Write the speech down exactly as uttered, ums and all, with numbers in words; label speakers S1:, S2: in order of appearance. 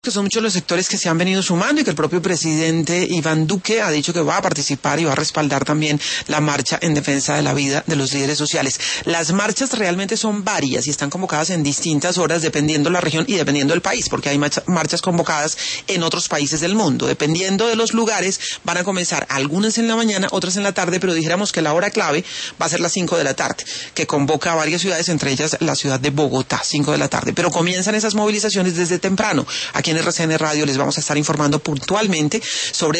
S1: que son muchos los sectores que se han venido sumando y que el propio presidente Iván Duque ha dicho que va a participar y va a respaldar también la marcha en defensa de la vida de los líderes sociales. Las marchas realmente son varias y están convocadas en distintas horas dependiendo la región y dependiendo del país, porque hay marchas convocadas en otros países del mundo. Dependiendo de los lugares van a comenzar algunas en la mañana, otras en la tarde, pero dijéramos que la hora clave va a ser las cinco de la tarde, que convoca a varias ciudades, entre ellas la ciudad de Bogotá, cinco de la tarde. Pero comienzan esas movilizaciones desde temprano. Aquí en R C N Radio les vamos a estar informando puntualmente sobre